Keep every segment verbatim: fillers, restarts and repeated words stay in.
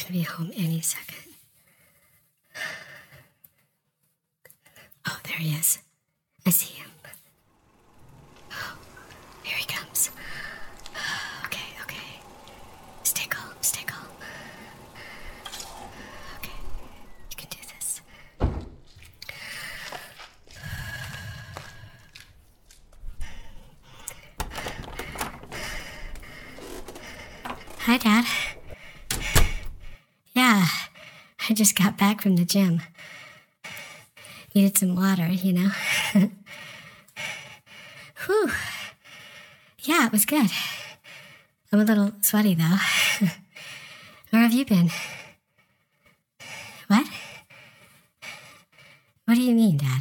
gonna be home any second. Oh, there he is. I see him. Oh, here he comes. Okay, okay. Stay calm, stay calm. Okay, you can do this. Hi, Dad. Yeah, I just got back from the gym. Needed some water, you know. Whew. Yeah, it was good. I'm a little sweaty, though. Where have you been? What? What do you mean, Dad?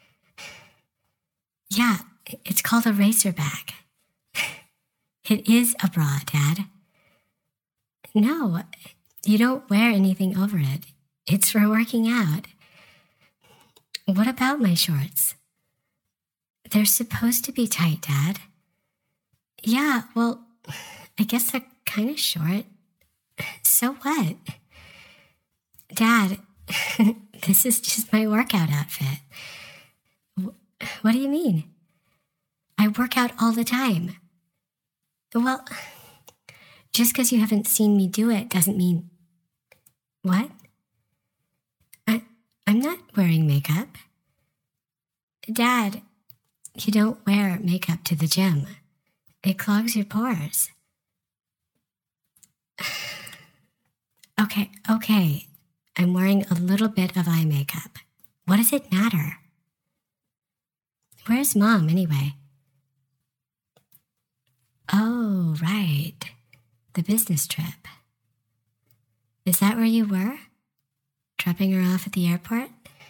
Yeah, it's called a racer bag. It is a bra, Dad. No, you don't wear anything over it. It's for working out. What about my shorts? They're supposed to be tight, Dad. Yeah, well, I guess they're kind of short. So what? Dad, this is just my workout outfit. What do you mean? I work out all the time. Well, just because you haven't seen me do it doesn't mean... What? I, I'm not wearing makeup. Dad, you don't wear makeup to the gym. It clogs your pores. Okay, okay. I'm wearing a little bit of eye makeup. What does it matter? Where's Mom, anyway? Oh, right. The business trip. Is that where you were? Dropping her off at the airport?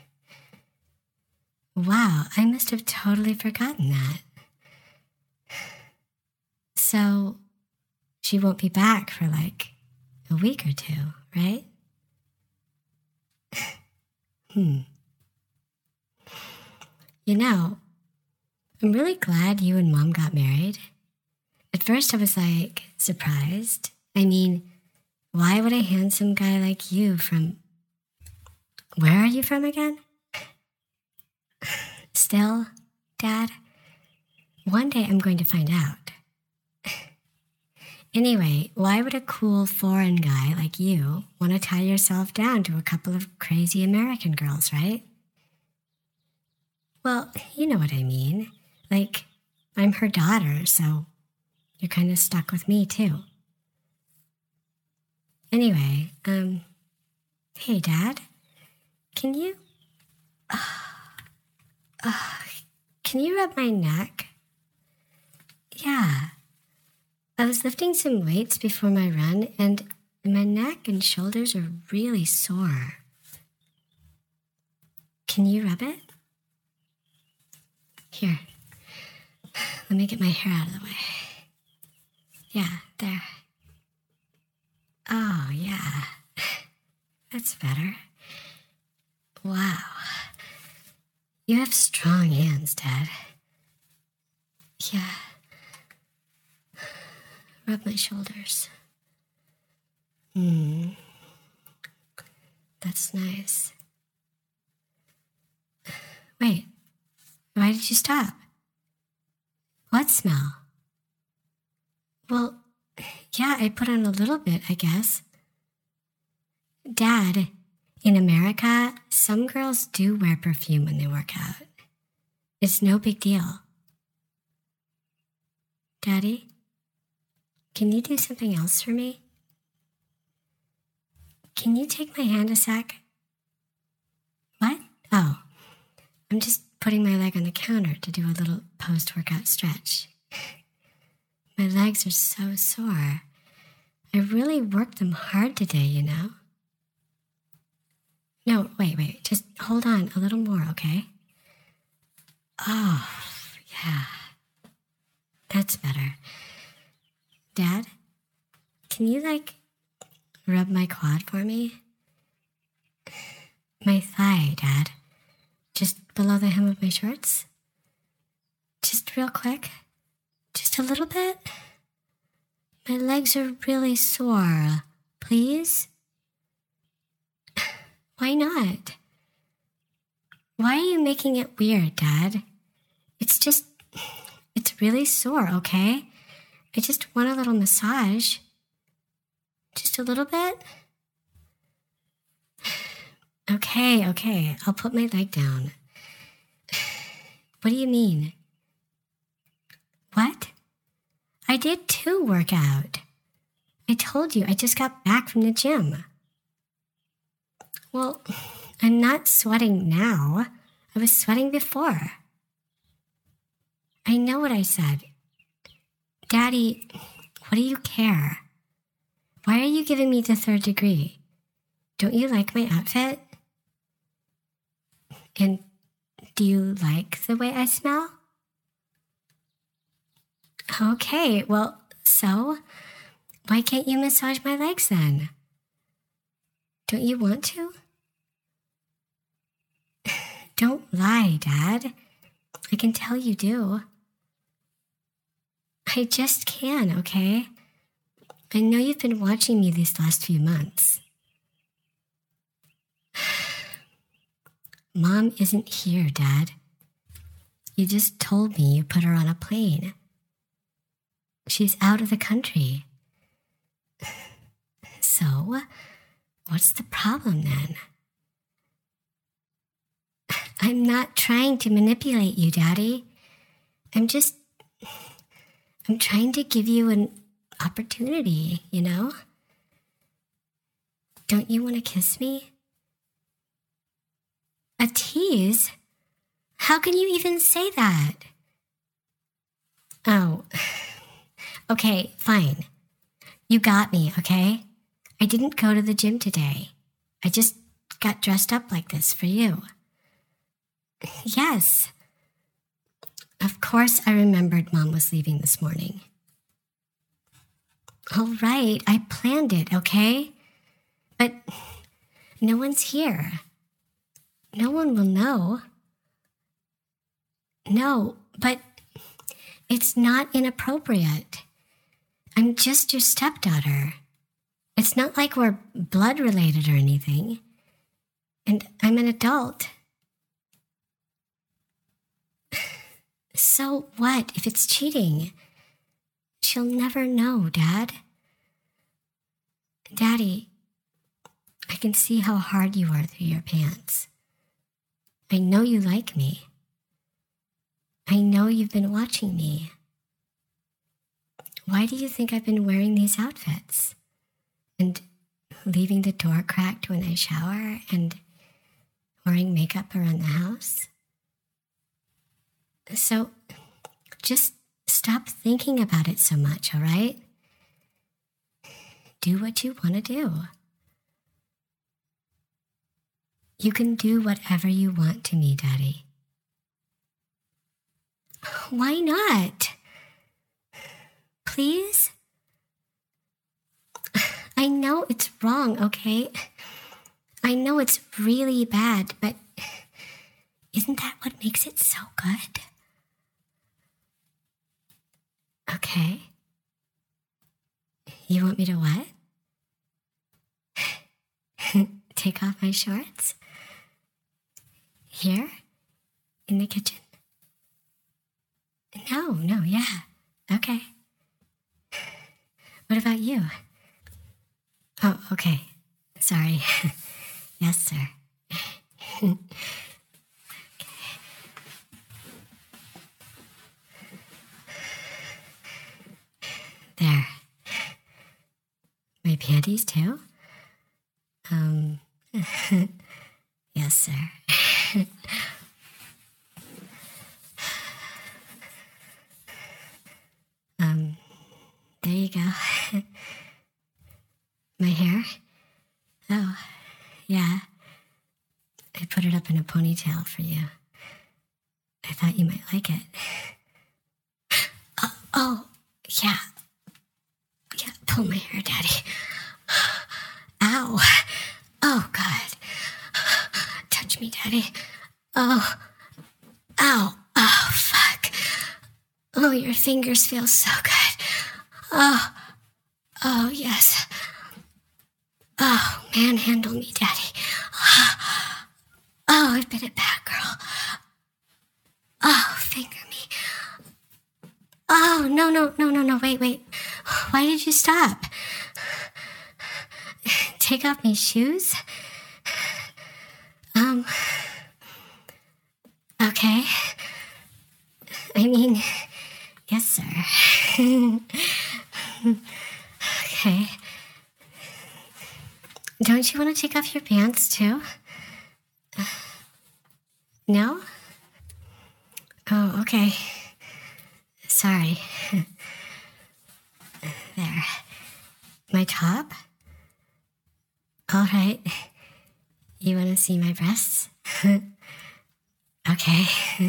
Wow, I must have totally forgotten that. So, she won't be back for like a week or two, right? hmm. You know, I'm really glad you and Mom got married. At first I was like, surprised. I mean, why would a handsome guy like you from... Where are you from again? Still, Dad? One day I'm going to find out. Anyway, why would a cool foreign guy like you want to tie yourself down to a couple of crazy American girls, right? Well, you know what I mean. Like, I'm her daughter, so you're kind of stuck with me, too. Anyway, um, hey, Dad, can you, uh, uh, can you rub my neck? Yeah. I was lifting some weights before my run, and my neck and shoulders are really sore. Can you rub it? Here. Let me get my hair out of the way. Yeah, there. Oh, yeah. That's better. Wow. You have strong hands, Dad. Yeah. Rub my shoulders. Hmm. That's nice. Wait. Why did you stop? What smell? Well, yeah, I put on a little bit, I guess. Dad, in America, some girls do wear perfume when they work out. It's no big deal. Daddy, can you do something else for me? Can you take my hand a sec? What? Oh, I'm just putting my leg on the counter to do a little post-workout stretch. My legs are so sore. I really worked them hard today, you know? No, wait, wait. Just hold on a little more, okay? Oh, yeah. That's better. Dad, can you, like, rub my quad for me? My thigh, Dad. Just below the hem of my shorts? Just real quick? Just a little bit? My legs are really sore. Please? Why not? Why are you making it weird, Dad? It's just, it's really sore, okay? I just want a little massage. Just a little bit? Okay, okay, I'll put my leg down. What do you mean? What? I did too work out. I told you I just got back from the gym. Well, I'm not sweating now. I was sweating before. I know what I said. Daddy, what do you care? Why are you giving me the third degree? Don't you like my outfit? And do you like the way I smell? Okay, well, so why can't you massage my legs then? Don't you want to? Don't lie, Dad. I can tell you do. I just can, okay? I know you've been watching me these last few months. Mom isn't here, Dad. You just told me you put her on a plane. She's out of the country. So, what's the problem then? I'm not trying to manipulate you, Daddy. I'm just... I'm trying to give you an opportunity, you know? Don't you want to kiss me? A tease? How can you even say that? Oh, okay, fine. You got me, okay? I didn't go to the gym today. I just got dressed up like this for you. Yes. Of course I remembered Mom was leaving this morning. All right, I planned it, okay? But no one's here. No one will know. No, but it's not inappropriate. I'm just your stepdaughter. It's not like we're blood related or anything. And I'm an adult. So what if it's cheating? She'll never know, Dad. Daddy, I can see how hard you are through your pants. I know you like me. I know you've been watching me. Why do you think I've been wearing these outfits? And leaving the door cracked when I shower and wearing makeup around the house? So, just stop thinking about it so much, all right? Do what you want to do. You can do whatever you want to me, Daddy. Why not? Please? I know it's wrong, okay? I know it's really bad, but isn't that what makes it so good? Okay. You want me to what? Take off my shorts? Here? In the kitchen? No, no, yeah. Okay. What about you? Oh, okay. Sorry. Yes, sir. Okay. There. My panties too? Um, yes, sir. um, there you go. My hair? Oh, yeah. I put it up in a ponytail for you. I thought you might like it. Oh, oh yeah. Yeah, pull my hair, Daddy. Ow. Oh, God. Touch me, Daddy. Oh. Ow. Oh, fuck. Oh, your fingers feel so good. Oh. Oh, yes. Oh, manhandle me, Daddy. Oh. Oh, I've been a bad girl. Oh, finger me. Oh, no, no, no, no, no, wait, wait. Why did you stop? Take off my shoes? Um, okay. I mean, yes, sir. Okay. Don't you want to take off your pants, too? Uh, no? Oh, okay. Sorry. There. My top? All right. You want to see my breasts? Okay.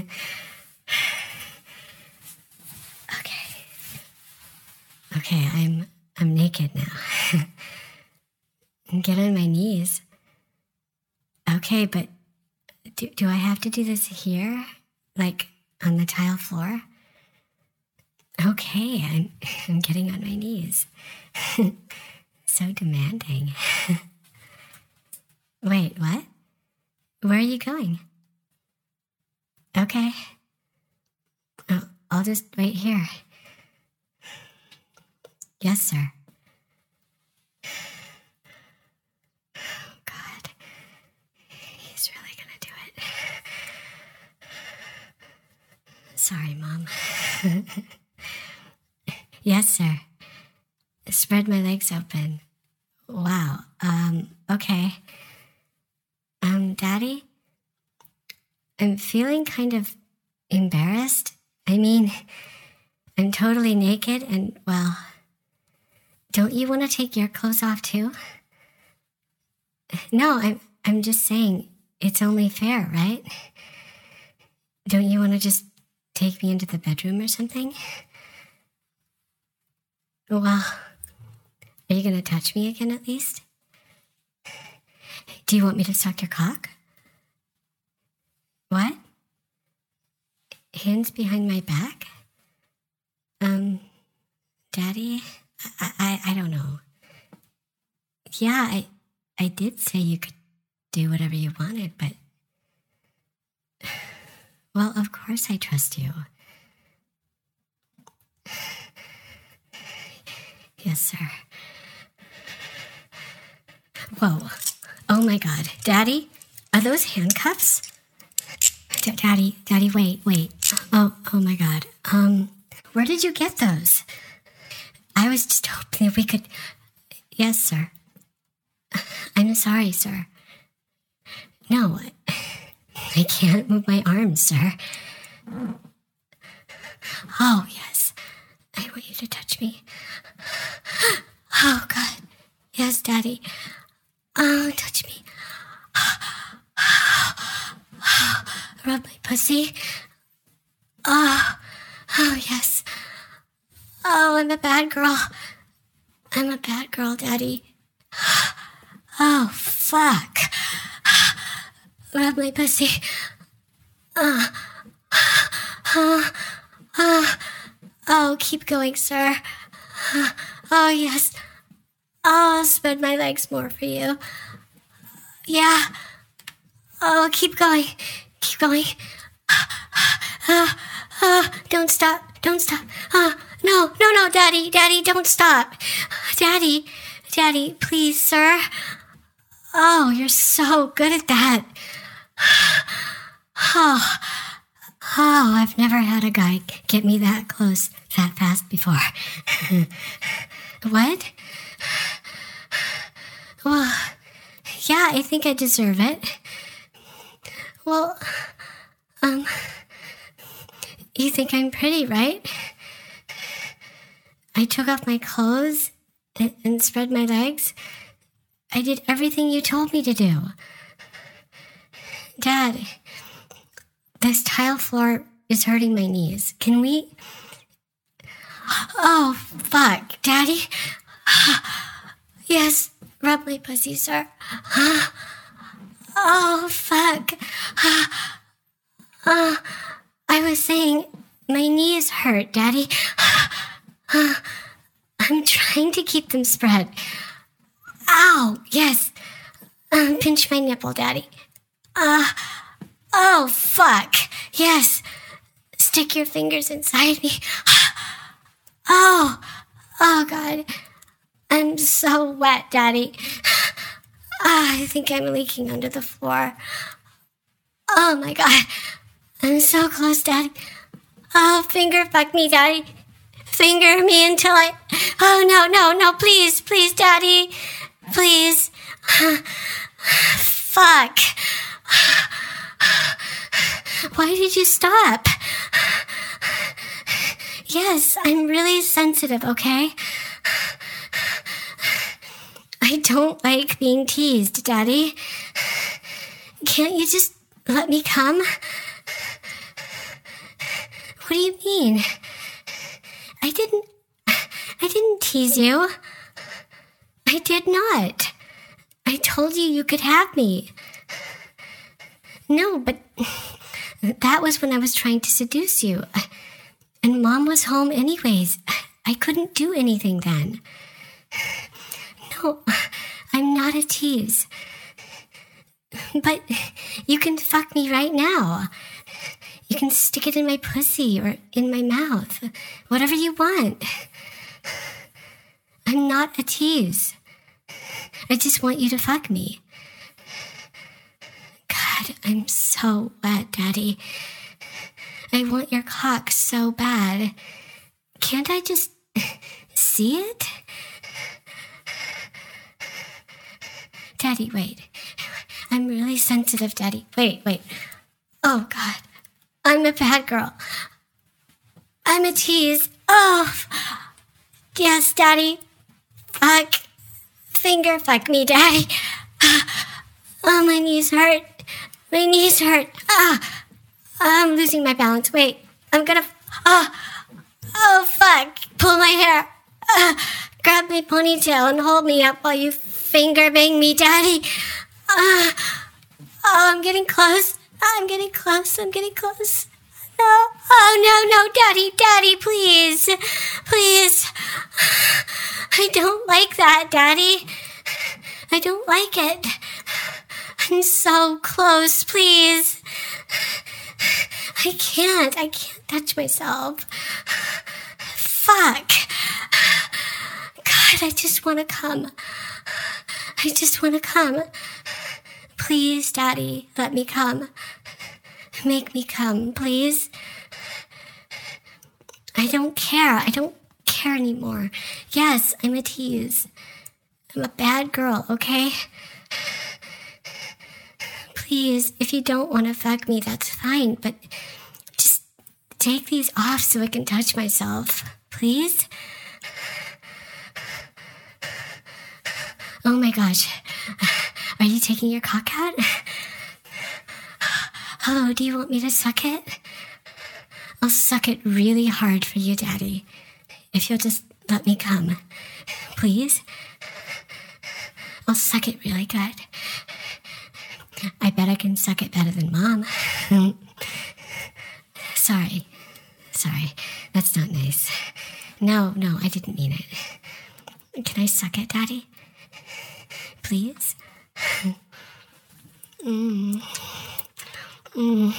Okay. Okay, I'm I'm naked now. Get on my knees. Okay, but do, do I have to do this here? Like on the tile floor? Okay, I'm, I'm getting on my knees. So demanding. Wait, what? Where are you going? Okay. Oh, I'll just wait here. Yes, sir. Oh, God. He's really gonna do it. Sorry, Mom. Yes, sir. Spread my legs open. Wow. Um, okay. Um, Daddy? I'm feeling kind of embarrassed. I mean, I'm totally naked and, well, don't you want to take your clothes off too? No, I'm, I'm just saying it's only fair, right? Don't you want to just take me into the bedroom or something? Well, are you going to touch me again at least? Do you want me to suck your cock? What? Hands behind my back? Um, Daddy? I, I, I don't know. Yeah, I, I did say you could do whatever you wanted, but... Well, of course I trust you. Yes, sir. Whoa. Oh my God. Daddy? Are those handcuffs? D- Daddy, Daddy, wait, wait. Oh, oh my God. Um, where did you get those? I was just hoping that we could... Yes, sir. I'm sorry, sir. No, I can't move my arms, sir. Oh, yes. I want you to touch me. Oh, God. Yes, Daddy. Oh, touch me. Rub my pussy. Oh, oh, yes. Oh, I'm a bad girl. I'm a bad girl, Daddy. Oh, fuck. Rub my pussy. Uh, uh, uh, oh, keep going, sir. Uh, oh, yes. Oh, I'll spread my legs more for you. Yeah. Oh, keep going. Keep going. Uh, uh, don't stop. Don't stop. Uh, no, no, no, Daddy. Daddy, don't stop. Daddy. Daddy, please, sir. Oh, you're so good at that. Oh, oh, I've never had a guy get me that close that fast before. What? Well, yeah, I think I deserve it. Well, um, you think I'm pretty, right? I took off my clothes and, and spread my legs. I did everything you told me to do. Dad, this tile floor is hurting my knees. Can we... Oh, fuck. Daddy? Yes, rub my pussy, sir. Oh, fuck. Uh, I was saying my knees hurt, Daddy. I'm trying to keep them spread. Ow, yes. Um, pinch my nipple, Daddy. Uh, Oh, fuck. Yes. Stick your fingers inside me. Oh, oh, God. I'm so wet, Daddy. Oh, I think I'm leaking under the floor. Oh, my God. I'm so close, Daddy. Oh, finger fuck me, Daddy. Finger me until I... Oh, no, no, no, please, please, Daddy. Please. Fuck. Why did you stop? Yes, I'm really sensitive, okay? I don't like being teased, Daddy. Can't you just let me come? What do you mean? I didn't... I didn't tease you. I did not. I told you you could have me. No, but that was when I was trying to seduce you. And Mom was home anyways. I couldn't do anything then. No, I'm not a tease. But you can fuck me right now. You can stick it in my pussy or in my mouth. Whatever you want. I'm not a tease. I just want you to fuck me. God, I'm so wet, Daddy. I want your cock so bad. Can't I just see it? Daddy, wait. I'm really sensitive, Daddy. Wait, wait. Oh, God. I'm a bad girl. I'm a tease. Oh. Yes, Daddy. Fuck. Finger fuck me, Daddy. Oh, my knees hurt. My knees hurt. Ah. I'm losing my balance. Wait. I'm gonna... Oh. Oh, fuck. Pull my hair. Uh, grab my ponytail and hold me up while you finger bang me, Daddy. Uh, oh, I'm getting close. I'm getting close. I'm getting close. No. Oh, no, no, Daddy, Daddy, please. Please. I don't like that, Daddy. I don't like it. I'm so close, please. I can't. I can't touch myself. Fuck. God, I just want to come. I just want to come. Please, Daddy, let me come. Make me come, please. I don't care. I don't care anymore. Yes, I'm a tease. I'm a bad girl, okay? Please, if you don't want to fuck me, that's fine, but just take these off so I can touch myself, please? Oh my gosh. Are you taking your cock out? Hello, do you want me to suck it? I'll suck it really hard for you, Daddy. If you'll just let me come. Please? I'll suck it really good. I bet I can suck it better than Mom. Sorry. Sorry. That's not nice. No, no, I didn't mean it. Can I suck it, Daddy? Please? Mm. Mm.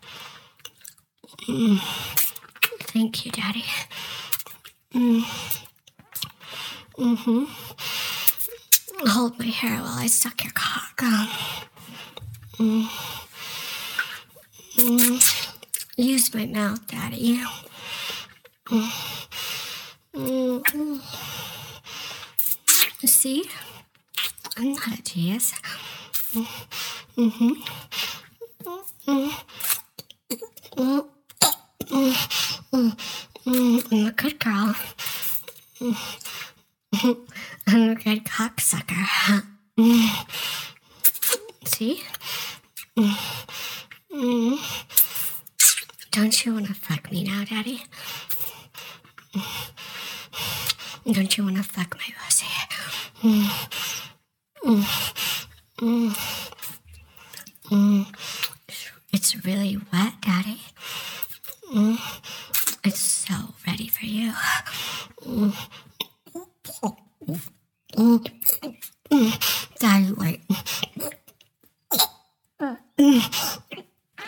Mm. Thank you, Daddy. Mm. Mm-hmm. Hold my hair while I suck your cock. Mm. Mm. Use my mouth, Daddy. Mm. Mm. See? I'm not a tease. Mm-hmm. Mm-hmm. Mm-hmm. Mm-hmm. I'm a good girl. Mm-hmm. I'm a good cocksucker. Mm-hmm. See? Mm-hmm. Don't you want to fuck me now, Daddy? Don't you want to fuck my pussy? Mm-hmm. Mm-hmm. Mm. It's really wet, Daddy. Mm. It's so ready for you. Mm. Mm. Mm. Daddy, wait. Mm.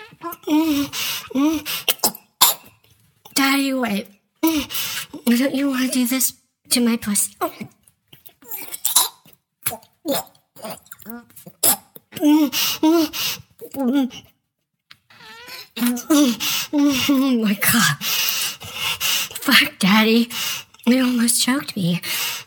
Oh my God. Fuck, Daddy. You almost choked me.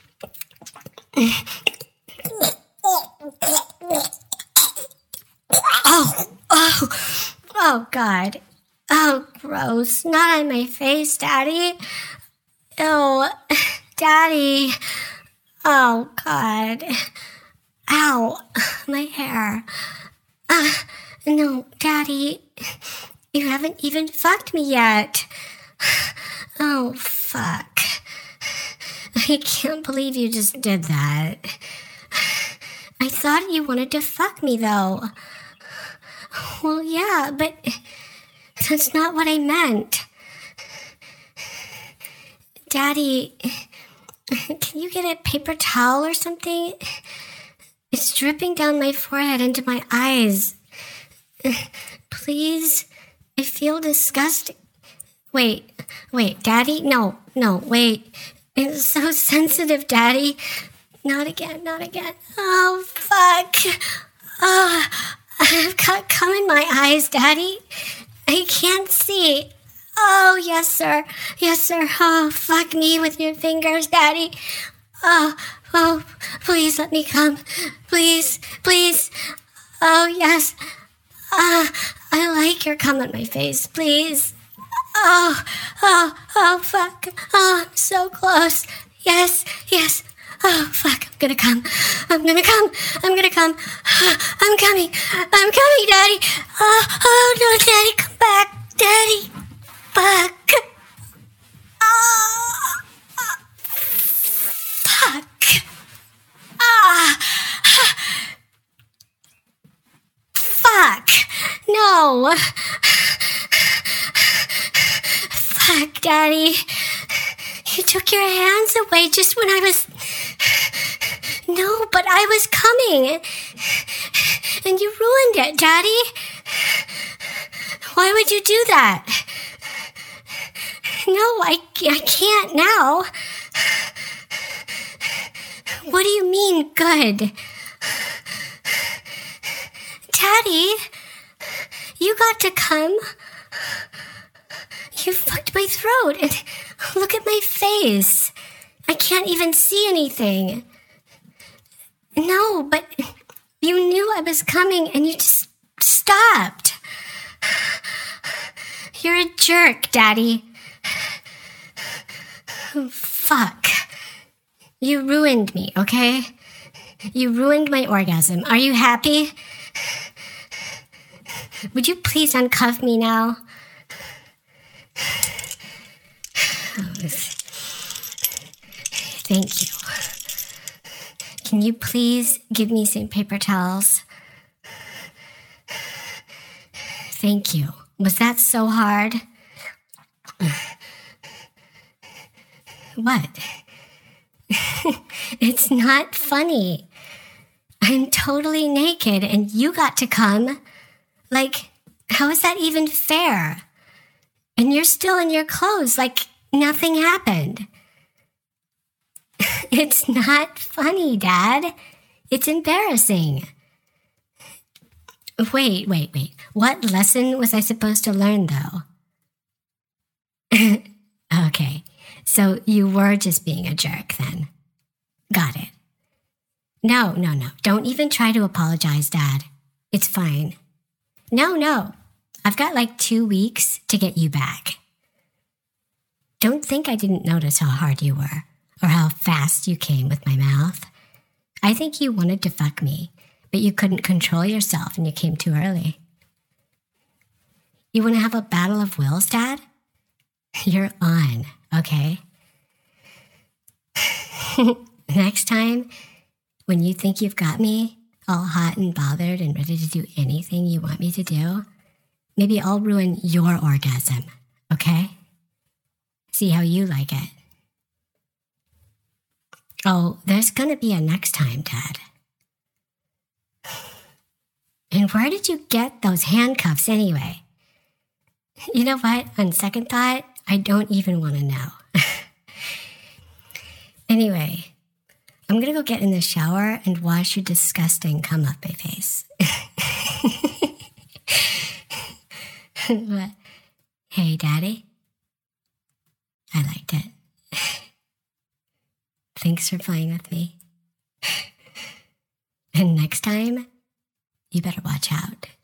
Oh, oh, oh, God. Oh, gross. Not on my face, Daddy. Ew, Daddy. Oh, God. Ow, my hair. Uh, no, Daddy. You haven't even fucked me yet. Oh, fuck. I can't believe you just did that. I thought you wanted to fuck me, though. Well, yeah, but that's not what I meant. Daddy, can you get a paper towel or something? It's dripping down my forehead into my eyes. Please, I feel disgusting. Wait, wait, Daddy? No, no, wait. It's so sensitive, Daddy. Not again, not again. Oh, fuck. Oh, I've got cum in my eyes, Daddy. I can't see. Oh, yes, sir. Yes, sir. Oh, fuck me with your fingers, Daddy. Oh, oh, please let me come. Please, please. Oh, yes. Ah, uh, I like your cum on my face, please. Oh, oh, oh, fuck. Oh, I'm so close. Yes, yes. Oh, fuck, I'm gonna come. I'm gonna come. I'm gonna come. I'm coming. I'm coming, Daddy. Oh, oh, no, Daddy, come back. Daddy. Fuck. Oh, oh, fuck. Ah. Fuck. No. Fuck, Daddy. You took your hands away just when I was... No, but I was coming. And you ruined it, Daddy. Why would you do that? No, I, I can't now. What do you mean, good? Daddy, you got to come. You fucked my throat, and look at my face. I can't even see anything. No, but you knew I was coming, and you just stopped. You're a jerk, Daddy. Oh, fuck. You ruined me, okay? You ruined my orgasm. Are you happy? Would you please uncuff me now? Thank you. Can you please give me some paper towels? Thank you. Was that so hard? What? It's not funny. I'm totally naked and you got to come. Like, how is that even fair? And you're still in your clothes like nothing happened. It's not funny, Dad. It's embarrassing. Wait, wait, wait. What lesson was I supposed to learn, though? Okay, so you were just being a jerk, then. Got it. No, no, no. Don't even try to apologize, Dad. It's fine. No, no. I've got like two weeks to get you back. Don't think I didn't notice how hard you were, or how fast you came with my mouth. I think you wanted to fuck me, but you couldn't control yourself and you came too early. You want to have a battle of wills, Dad? You're on, okay? Next time, when you think you've got me, all hot and bothered and ready to do anything you want me to do, maybe I'll ruin your orgasm, okay? See how you like it. Oh, there's gonna be a next time, Dad. And where did you get those handcuffs anyway? You know what? On second thought, I don't even want to know. Anyway, I'm gonna go get in the shower and wash your disgusting cum off my face. But, hey, Daddy, I liked it. Thanks for playing with me. And next time, you better watch out.